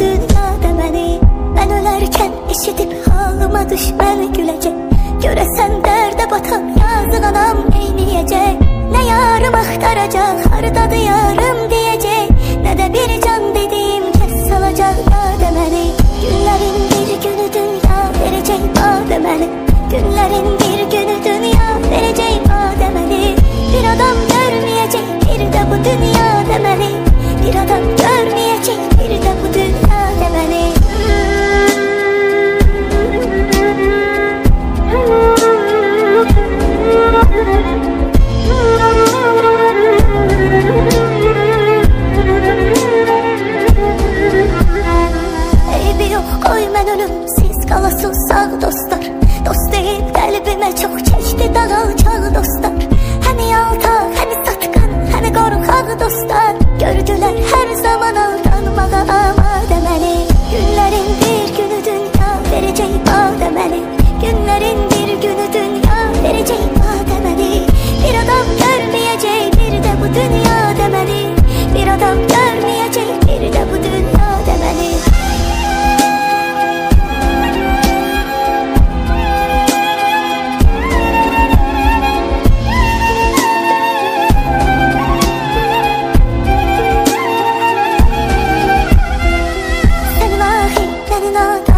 dünya deməni. Mən ölərkən eşidib halıma düşmən güləcək. Görəsən dərdə batan yazıq anam neyniyəcək? Nə yarım axtaracaq, hardadır yarım deyəcək. Nə də bir can dediyim kəs salacaq badə məni. Günlərin bir günü dünya verəcək badə məni. Günlərin bir günü dünya verəcək badə məni. Bir adam görməyəcək bir də bu dünya deməni. Bir adam görməyəcək bir də bu dünya deməni. Eybi yox qoy mən ölüm, siz qalasız sağ dostlar. Dost deyib qəlbimə çox çəkdi dağalçaq dostlar. Həmi yaltaq, həmi satqın, həmi qorxaq dostlar. Gördülər hər zaman aldanmağa amadə məni. Günlərin bir günü dünya verəcək badə məni. Günlərin bir günü dünya verəcək badə məni. Bir adam görməyəcək bir də bu dünya deməni. Bir adam görməyəcək bir də bu dünya deməni. Sən ilahi, mən inat